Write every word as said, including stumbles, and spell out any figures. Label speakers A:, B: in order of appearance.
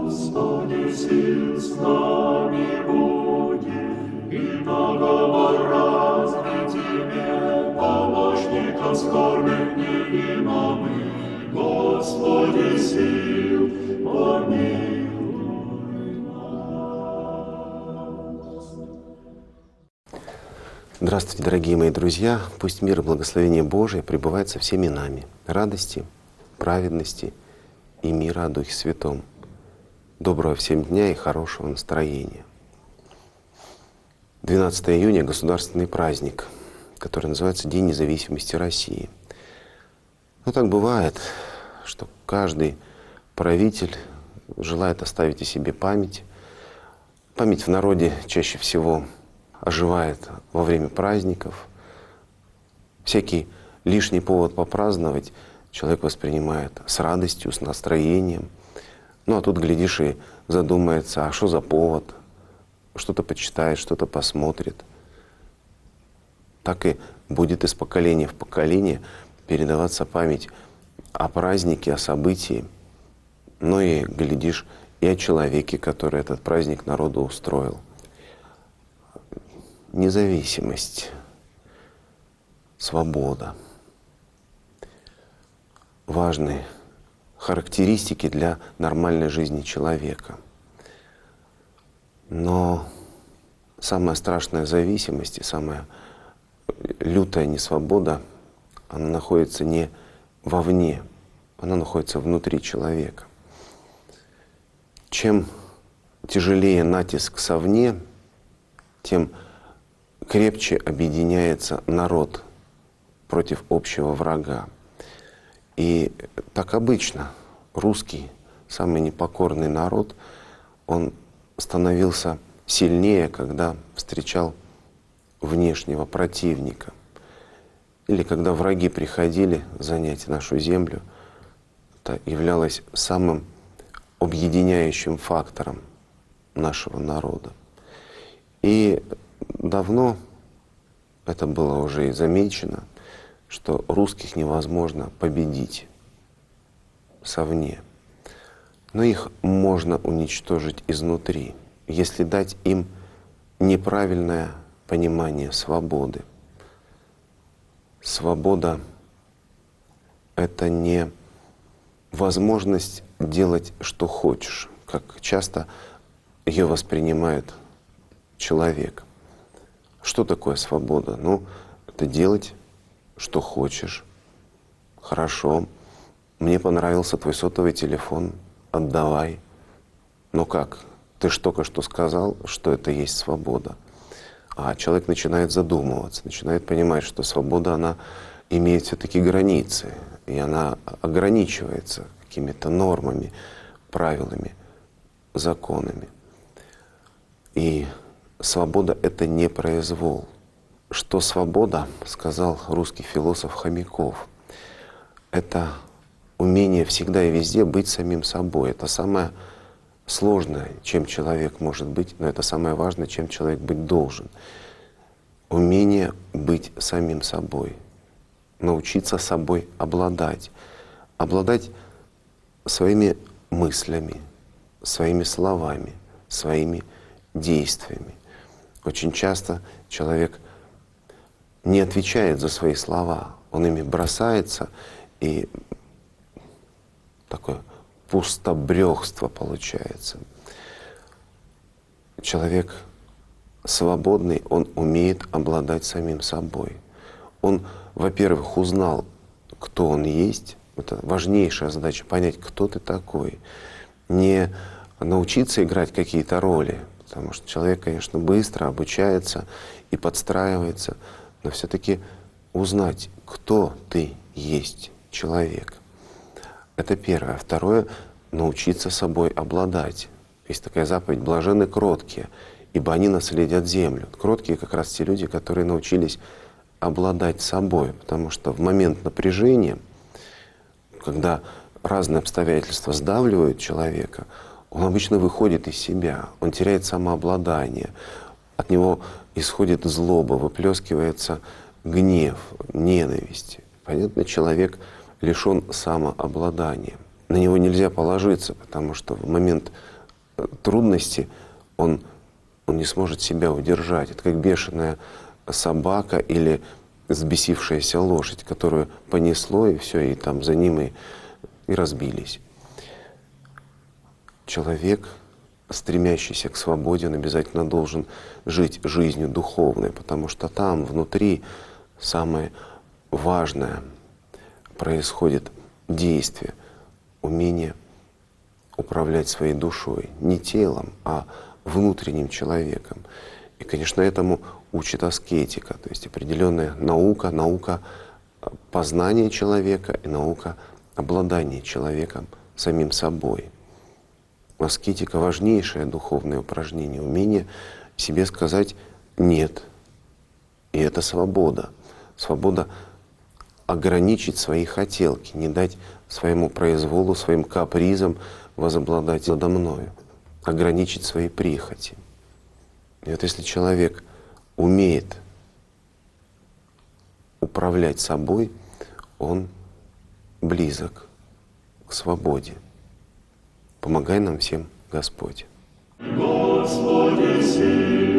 A: Господи, сил с нами будет, и договор разве Тебе, помощников скорбных неима мы, Господи, сил, помилуй нас.
B: Здравствуйте, дорогие мои друзья! Пусть мир и благословение Божие пребывает со всеми нами, радости, праведности и мира о Духе Святом. Доброго всем дня и хорошего настроения. двенадцатого июня — государственный праздник, который называется День независимости России. Но так бывает, что каждый правитель желает оставить о себе память. Память в народе чаще всего оживает во время праздников. Всякий лишний повод попраздновать человек воспринимает с радостью, с настроением. Ну а тут, глядишь, и задумается, а что за повод? Что-то почитает, что-то посмотрит. Так и будет из поколения в поколение передаваться память о празднике, о событии. Ну и, глядишь, и о человеке, который этот праздник народу устроил. Независимость, свобода. Важные характеристики для нормальной жизни человека. Но самая страшная зависимость и самая лютая несвобода, она находится не вовне, она находится внутри человека. Чем тяжелее натиск совне, тем крепче объединяется народ против общего врага. И так обычно русский, самый непокорный народ, он становился сильнее, когда встречал внешнего противника. Или когда враги приходили занять нашу землю, это являлось самым объединяющим фактором нашего народа. И давно это было уже и замечено, что русских невозможно победить совне. Но их можно уничтожить изнутри, если дать им неправильное понимание свободы. Свобода — это не возможность делать, что хочешь, как часто ее воспринимает человек. Что такое свобода? Ну, это делать, что хочешь. Хорошо. Мне понравился твой сотовый телефон. Отдавай. Но как? Ты ж только что сказал, что это есть свобода. А человек начинает задумываться, начинает понимать, что свобода, она имеет все-таки границы. И она ограничивается какими-то нормами, правилами, законами. И свобода — это не произвол. Что свобода, сказал русский философ Хомяков, это умение всегда и везде быть самим собой. Это самое сложное, чем человек может быть, но это самое важное, чем человек быть должен. Умение быть самим собой, научиться собой обладать. Обладать своими мыслями, своими словами, своими действиями. Очень часто человек не отвечает за свои слова, он ими бросается, и такое пустобрёхство получается. Человек свободный, он умеет обладать самим собой. Он, во-первых, узнал, кто он есть. Это важнейшая задача — понять, кто ты такой. Не научиться играть какие-то роли, потому что человек, конечно, быстро обучается и подстраивается, но все-таки узнать, кто ты есть, человек. Это первое. Второе — научиться собой обладать. Есть такая заповедь: блаженны кроткие, ибо они наследят землю. Кроткие как раз те люди, которые научились обладать собой, потому что в момент напряжения, когда разные обстоятельства сдавливают человека, он обычно выходит из себя, он теряет самообладание, от него исходит злоба, выплескивается гнев, ненависть. Понятно, человек лишен самообладания. На него нельзя положиться, потому что в момент трудности, он, он не сможет себя удержать. Это как бешеная собака или взбесившаяся лошадь, которую понесло, и все, и там за ним и, и разбились. Человек, стремящийся к свободе, он обязательно должен жить жизнью духовной, потому что там, внутри, самое важное происходит действие, умение управлять своей душой, не телом, а внутренним человеком. И, конечно, этому учит аскетика, то есть определенная наука, наука познания человека и наука обладания человеком самим собой. Аскетика — важнейшее духовное упражнение, умение себе сказать «нет». И это свобода. Свобода ограничить свои хотелки, не дать своему произволу, своим капризам возобладать надо мною, ограничить свои прихоти. И вот если человек умеет управлять собой, он близок к свободе. Помогай нам всем, Господь.
A: Господи, сила.